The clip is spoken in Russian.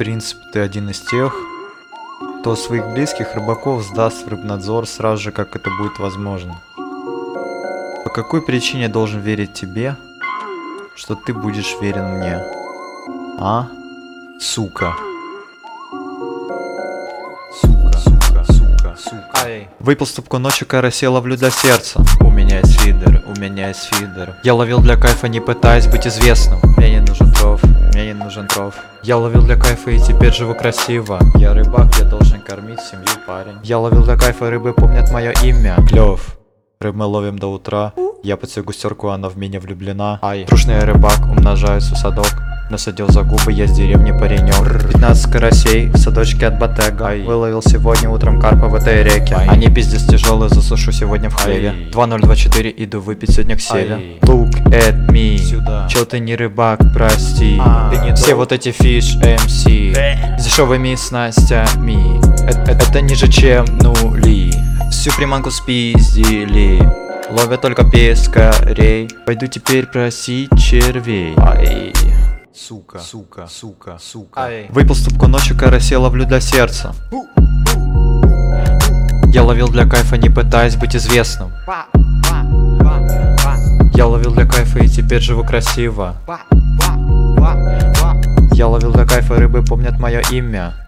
принципе, ты один из тех, кто своих близких рыбаков сдаст в рыбнадзор сразу же, как это будет возможно. По какой причине я должен верить тебе, что ты будешь верен мне? А? Сука. Сука. Выпил стопку ночью, карасе ловлю для сердца. У меня есть фидер. Я ловил для кайфа, не пытаясь быть известным. Мне не нужен тров. Я ловил для кайфа и теперь живу красиво. Я рыбак, я должен кормить семью, парень. Я ловил для кайфа, рыбы помнят мое имя. Клёв. Рыб мы ловим до утра. Я подсею густерку, она в меня влюблена. Трушный рыбак, умножается садок. Насадил за губы, я с деревни паренек. 15 карасей в садочке от Ботега. Выловил сегодня утром карпа в этой реке. Они пиздец тяжелые, засушу сегодня в хлеве. 2024, иду выпить сегодня к Севе. Look at me. Чё ты не рыбак, прости. Все вот эти фиш MC с дешевыми снастями. Это ниже чем нули. Всю приманку спиздили. Ловят только пескарей. Пойду теперь просить червей. Сука. Выпил стопку ночью, карасе ловлю для сердца. Я ловил для кайфа, не пытаясь быть известным. Я ловил для кайфа и теперь живу красиво. Я ловил для кайфа, рыбы помнят мое имя.